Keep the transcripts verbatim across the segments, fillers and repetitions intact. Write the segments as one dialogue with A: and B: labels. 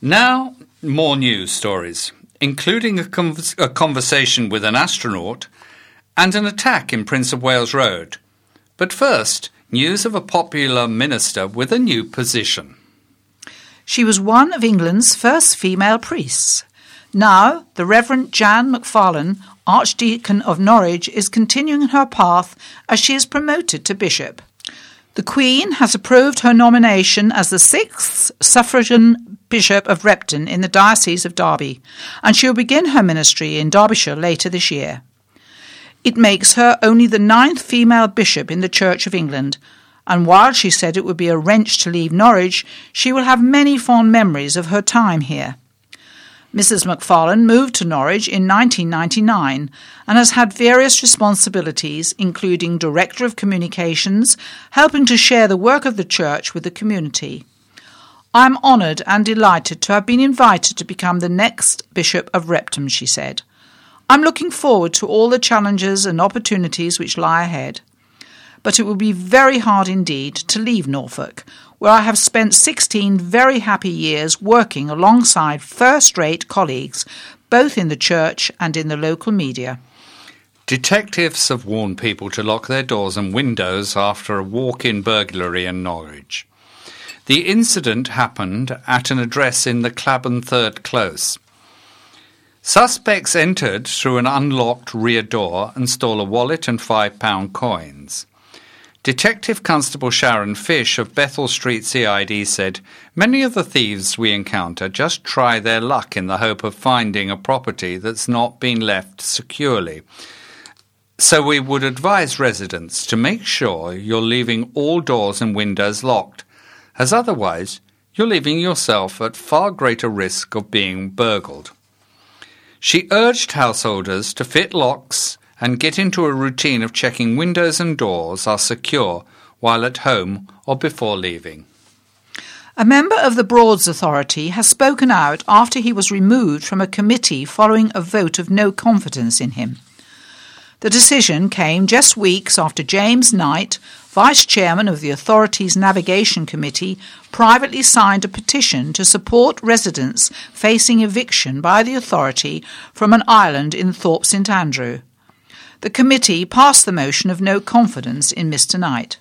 A: Now, more news stories, including a, convers- a conversation with an astronaut and an attack in Prince of Wales Road. But first, news of a popular minister with a new position.
B: She was one of England's first female priests. Now, the Reverend Jan Macfarlane, Archdeacon of Norwich, is continuing her path as she is promoted to bishop. The Queen has approved her nomination as the sixth suffragan Bishop of Repton in the Diocese of Derby, and she will begin her ministry in Derbyshire later this year. It makes her only the ninth female bishop in the Church of England, and while she said it would be a wrench to leave Norwich, she will have many fond memories of her time here. Missus Macfarlane moved to Norwich in nineteen ninety-nine and has had various responsibilities, including Director of Communications, helping to share the work of the church with the community. I am honoured and delighted to have been invited to become the next Bishop of Repton, she said. I'm looking forward to all the challenges and opportunities which lie ahead. But it will be very hard indeed to leave Norfolk, where I have spent sixteen very happy years working alongside first-rate colleagues, both in the church and in the local media.
A: Detectives have warned people to lock their doors and windows after a walk-in burglary in Norwich. The incident happened at an address in the Clapham Third Close. Suspects entered through an unlocked rear door and stole a wallet and five pound coins. Detective Constable Sharon Fish of Bethel Street C I D said, "Many of the thieves we encounter just try their luck in the hope of finding a property that's not been left securely. So we would advise residents to make sure you're leaving all doors and windows locked, as otherwise you're leaving yourself at far greater risk of being burgled." She urged householders to fit locks and get into a routine of checking windows and doors are secure while at home or before leaving.
B: A member of the Broads Authority has spoken out after he was removed from a committee following a vote of no confidence in him. The decision came just weeks after James Knight, Vice Chairman of the Authority's Navigation Committee, privately signed a petition to support residents facing eviction by the Authority from an island in Thorpe St Andrew. The committee passed the motion of no confidence in Mister Knight.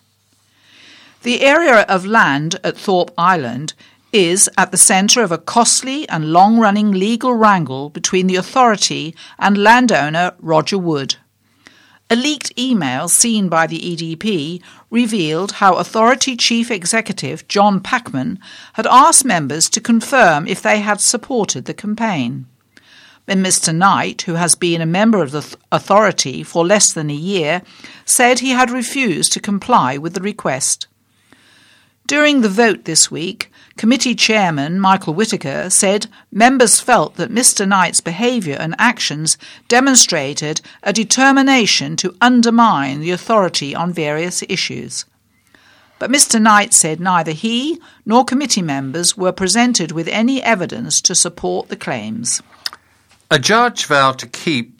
B: The area of land at Thorpe Island is at the centre of a costly and long-running legal wrangle between the Authority and landowner Roger Wood. A leaked email seen by the E D P revealed how Authority Chief Executive John Packman had asked members to confirm if they had supported the campaign. When Mister Knight, who has been a member of the th- Authority for less than a year, said he had refused to comply with the request. During the vote this week, Committee Chairman Michael Whittaker said members felt that Mister Knight's behaviour and actions demonstrated a determination to undermine the Authority on various issues. But Mister Knight said neither he nor committee members were presented with any evidence to support the claims.
A: A judge vowed to keep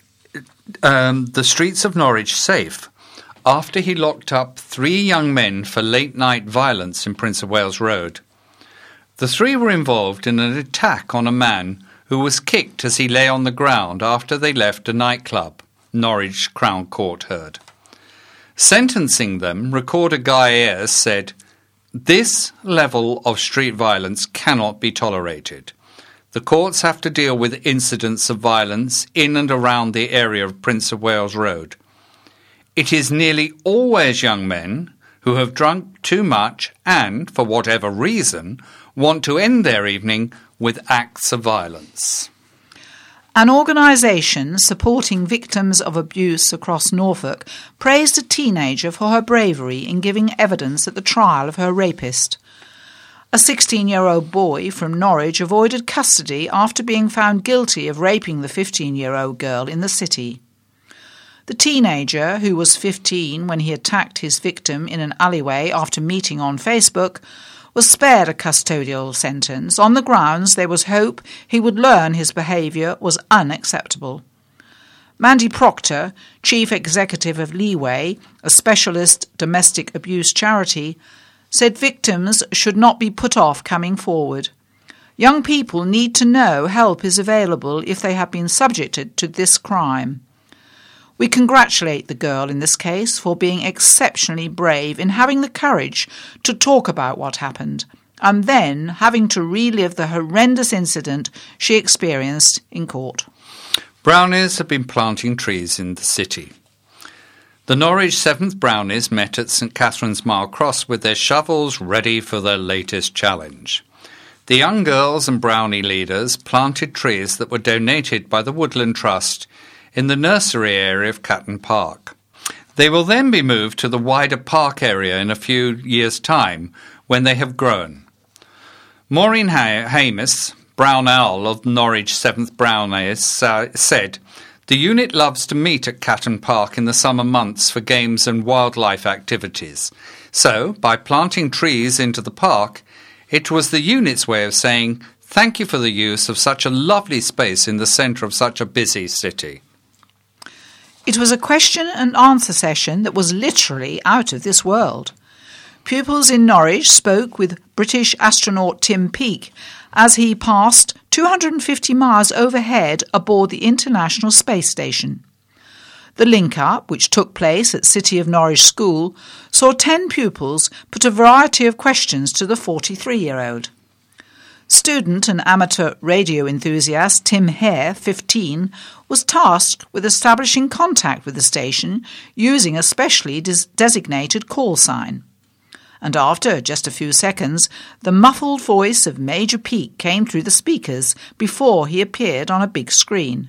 A: um, the streets of Norwich safe after he locked up three young men for late-night violence in Prince of Wales Road. The three were involved in an attack on a man who was kicked as he lay on the ground after they left a nightclub, Norwich Crown Court heard. Sentencing them, Recorder Guy Ayres said, "This level of street violence cannot be tolerated. The courts have to deal with incidents of violence in and around the area of Prince of Wales Road. It is nearly always young men who have drunk too much and, for whatever reason, want to end their evening with acts of violence."
B: An organisation supporting victims of abuse across Norfolk praised a teenager for her bravery in giving evidence at the trial of her rapist. A sixteen-year-old boy from Norwich avoided custody after being found guilty of raping the fifteen-year-old girl in the city. The teenager, who was fifteen when he attacked his victim in an alleyway after meeting on Facebook, was spared a custodial sentence on the grounds there was hope he would learn his behaviour was unacceptable. Mandy Proctor, Chief Executive of Leeway, a specialist domestic abuse charity, said victims should not be put off coming forward. Young people need to know help is available if they have been subjected to this crime. We congratulate the girl in this case for being exceptionally brave in having the courage to talk about what happened, and then having to relive the horrendous incident she experienced in court.
A: Brownies have been planting trees in the city. The Norwich seventh Brownies met at St Catherine's Mile Cross with their shovels ready for their latest challenge. The young girls and brownie leaders planted trees that were donated by the Woodland Trust in the nursery area of Catton Park. They will then be moved to the wider park area in a few years' time when they have grown. Maureen Hamis, Brown Owl of Norwich seventh Brownies, uh, said, "The unit loves to meet at Catton Park in the summer months for games and wildlife activities. So, by planting trees into the park, it was the unit's way of saying, thank you for the use of such a lovely space in the centre of such a busy city."
B: It was a question and answer session that was literally out of this world. Pupils in Norwich spoke with British astronaut Tim Peake as he passed two hundred fifty miles overhead aboard the International Space Station. The link-up, which took place at City of Norwich School, saw ten pupils put a variety of questions to the forty-three-year-old. Student and amateur radio enthusiast Tim Hare, fifteen, was tasked with establishing contact with the station using a specially des- designated call sign. And after just a few seconds, the muffled voice of Major Peake came through the speakers before he appeared on a big screen.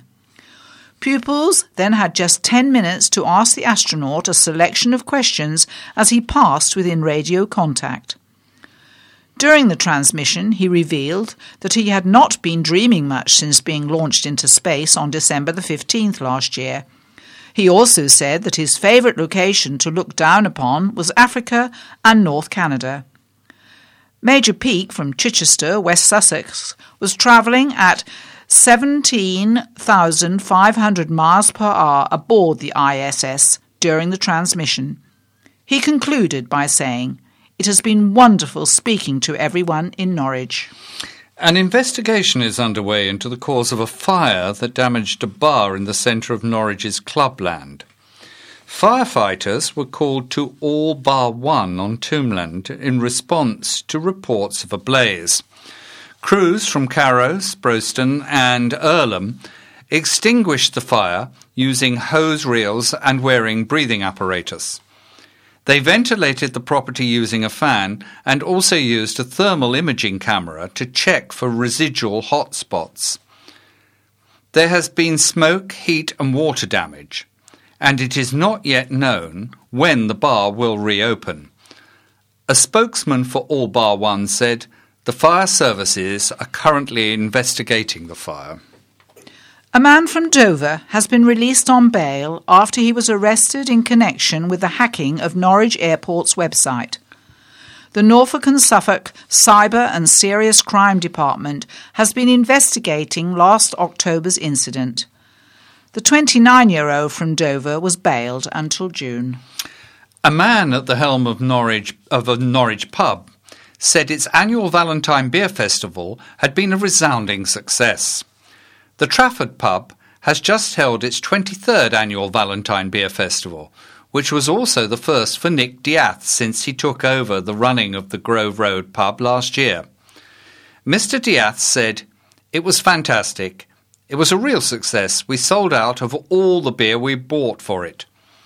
B: Pupils then had just ten minutes to ask the astronaut a selection of questions as he passed within radio contact. During the transmission, he revealed that he had not been dreaming much since being launched into space on December the fifteenth last year. He also said that his favourite location to look down upon was Africa and North Canada. Major Peake from Chichester, West Sussex, was travelling at seventeen thousand five hundred miles per hour aboard the I S S during the transmission. He concluded by saying, "It has been wonderful speaking to everyone in Norwich."
A: An investigation is underway into the cause of a fire that damaged a bar in the centre of Norwich's clubland. Firefighters were called to all bar one on Tombland in response to reports of a blaze. Crews from Carrow, Sproston and Earlham extinguished the fire using hose reels and wearing breathing apparatus. They ventilated the property using a fan and also used a thermal imaging camera to check for residual hot spots. There has been smoke, heat and water damage, and it is not yet known when the bar will reopen. A spokesman for All Bar One said, "The fire services are currently investigating the fire."
B: A man from Dover has been released on bail after he was arrested in connection with the hacking of Norwich Airport's website. The Norfolk and Suffolk Cyber and Serious Crime Department has been investigating last October's incident. The twenty-nine-year-old from Dover was bailed until June.
A: A man at the helm of Norwich of a Norwich pub said its annual Valentine Beer Festival had been a resounding success. The Trafford pub has just held its twenty-third annual Valentine Beer Festival, which was also the first for Nick Diath since he took over the running of the Grove Road pub last year. Mister Diath said, "It was fantastic. It was a real success. We sold out of all the beer we bought for it.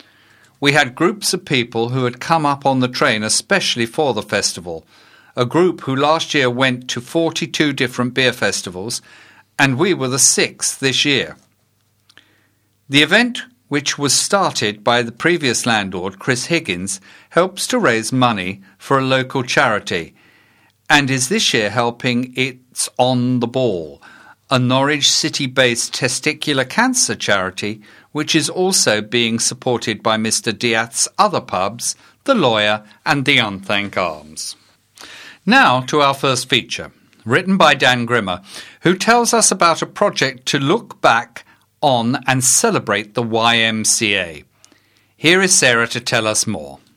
A: We had groups of people who had come up on the train especially for the festival, a group who last year went to forty-two different beer festivals, and we were the sixth this year." The event, which was started by the previous landlord, Chris Higgins, helps to raise money for a local charity and is this year helping It's On the Ball, a Norwich city-based testicular cancer charity, which is also being supported by Mister Diath's other pubs, The Lawyer and The Unthank Arms. Now to our first feature, written by Dan Grimmer, who tells us about a project to look back on and celebrate the Y M C A. Here is Sarah to tell us more.